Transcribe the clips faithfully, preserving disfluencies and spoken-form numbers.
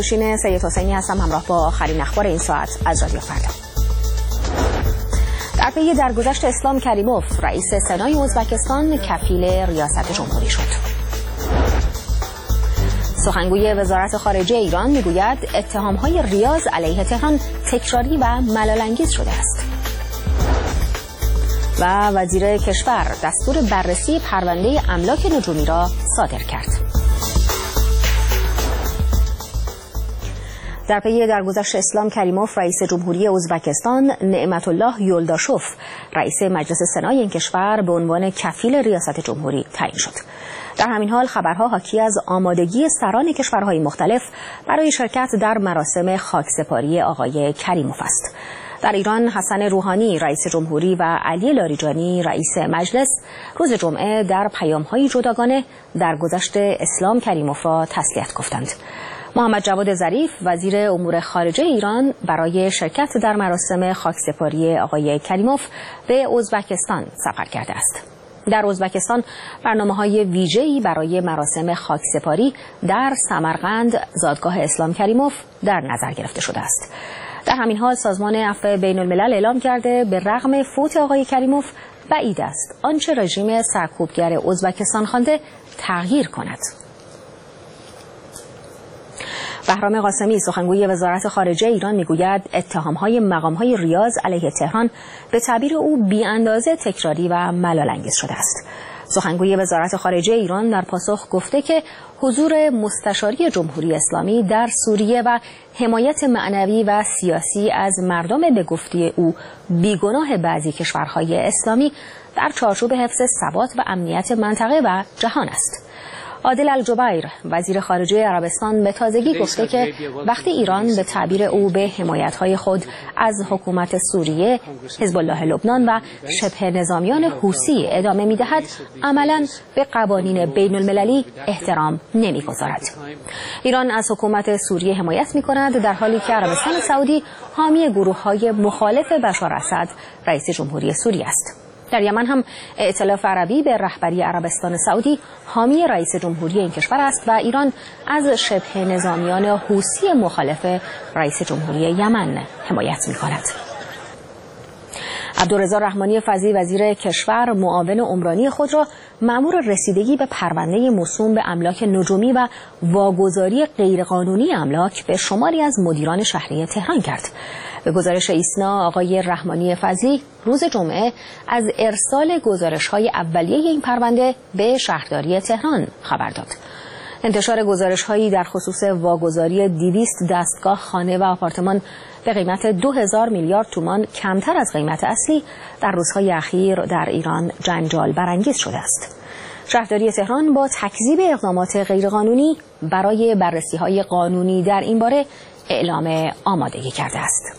نوشین سید حسینی هستم، همراه با آخرین اخبار این ساعت از رادیو فردا. در پی درگذشت اسلام کریموف، رئیس سنای ازبکستان کفیل ریاست جمهوری شد. سخنگوی وزارت خارجه ایران میگوید اتهام‌های ریاض علیه تهران تکراری و ملال‌انگیز شده است. و وزیر کشور دستور بررسی پرونده املاک نجومی را صادر کرد. در پی درگذشت اسلام کریموف، رئیس جمهوری ازبکستان نعمت الله یولداشوف رئیس مجلس سنای این کشور به عنوان کفیل ریاست جمهوری تعیین شد. در همین حال خبرها حاکی از آمادگی سران کشورهای مختلف برای شرکت در مراسم خاکسپاری آقای کریموف است. در ایران حسن روحانی رئیس جمهوری و علی لاریجانی رئیس مجلس روز جمعه در پیام‌های جداگانه درگذشت اسلام کریموف را تسلیت گفتند. محمد جواد ظریف وزیر امور خارجه ایران برای شرکت در مراسم خاکسپاری آقای کریموف به ازبکستان سفر کرده است. در ازبکستان برنامه‌های ویژه‌ای برای مراسم خاکسپاری در سمرقند زادگاه اسلام کریموف در نظر گرفته شده است. در همین حال سازمان عفو بین الملل اعلام کرده به رغم فوت آقای کریموف بعید است آنچه رژیم سرکوبگر ازبکستان خوانده تغییر کند. بهرام قاسمی سخنگوی وزارت خارجه ایران میگوید اتهام‌های مقام‌های ریاض علیه تهران به تعبیر او بی‌اندازه تکراری و ملال‌انگیز شده است. سخنگوی وزارت خارجه ایران در پاسخ گفته که حضور مستشاری جمهوری اسلامی در سوریه و حمایت معنوی و سیاسی از مردم به گفته او بیگناه بعضی کشورهای اسلامی در چارچوب حفظ ثبات و امنیت منطقه و جهان است. عادل الجبیر وزیر خارجه عربستان به تازگی گفته که وقتی ایران به تعبیر او به حمایت‌های خود از حکومت سوریه، حزب الله لبنان و شبه نظامیان حوثی ادامه می‌دهد، عملاً به قوانین بین المللی احترام نمی‌گذارد. ایران از حکومت سوریه حمایت می‌کند در حالی که عربستان سعودی حامی گروه‌های مخالف بشار اسد رئیس جمهوری سوریه است. در یمن هم ائتلاف عربی به رهبری عربستان سعودی حامی رئیس جمهوری این کشور است و ایران از شبه نظامیان حوثی مخالف رئیس جمهوری یمن حمایت می‌کند. عبدالرضا رحمانی فضلی وزیر کشور معاون عمرانی خود را مأمور رسیدگی به پرونده موسوم به املاک نجومی و واگذاری غیرقانونی املاک به شماری از مدیران شهری تهران کرد. به گزارش ایسنا آقای رحمانی فضلی روز جمعه از ارسال گزارش‌های اولیه این پرونده به شهرداری تهران خبر داد. انتشار گزارش‌هایی در خصوص واگذاری دویست دستگاه خانه و آپارتمان به قیمت دو هزار میلیارد تومان کمتر از قیمت اصلی در روزهای اخیر در ایران جنجال برانگیز شده است. شهرداری تهران با تکذیب اقدامات غیرقانونی برای بررسی‌های قانونی در این باره اعلام آمادگی کرده است.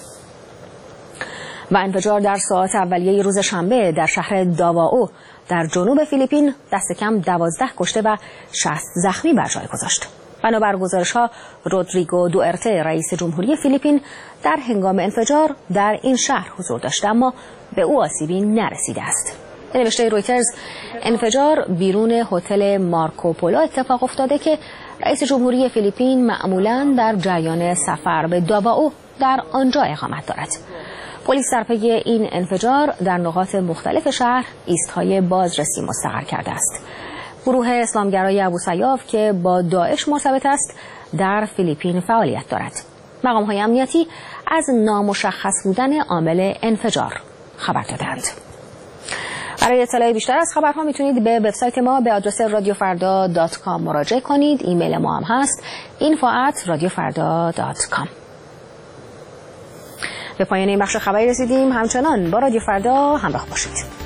و انفجار در ساعات اولیه روز شنبه در شهر داواو در جنوب فیلیپین دست کم دوازده کشته و شصت زخمی بر جای گذاشت. بنابر گزارش‌ها رودریگو دوئرته رئیس جمهوری فیلیپین در هنگام انفجار در این شهر حضور داشت اما به او آسیبی نرسیده است. به نوشته رویترز انفجار بیرون هتل مارکوپولو اتفاق افتاده که رئیس جمهوری فیلیپین معمولاً در جریان سفر به داواو در آنجا اقامت دارد. پلیس در پی این انفجار در نقاط مختلف شهر ایستهای بازرسی مستقر کرده است. گروه اسلامگرای ابوسیاف که با داعش مرتبط است در فیلیپین فعالیت دارد. مقام‌های امنیتی از نامشخص بودن عامل انفجار خبر دادند. برای اطلاع بیشتر از خبرها میتونید به وبسایت ما به آدرس رادیو فردا دات کام مراجعه کنید. ایمیل ما هم هست اینفو ات رادیو فردا دات کام. به پایان این بخش خبری رسیدیم. همچنان با رادیو فردا همراه باشید.